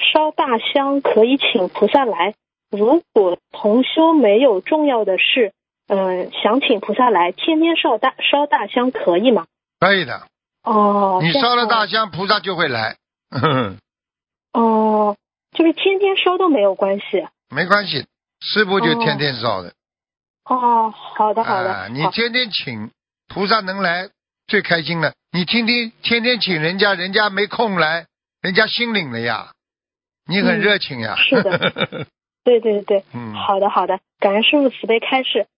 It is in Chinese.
烧大香可以请菩萨来，如果同修没有重要的事，想请菩萨来，天天烧大香可以吗？ 可以的。 哦， 你烧了大香，菩萨就会来。 哦，就是天天烧都没有关系。 没关系，师父就天天烧的。 哦，好的好的。 你天天请菩萨能来最开心了。你天天请人家，人家没空来，人家心领了呀。你很热情呀。 是的。对对对。好的好的，感恩师父慈悲开示。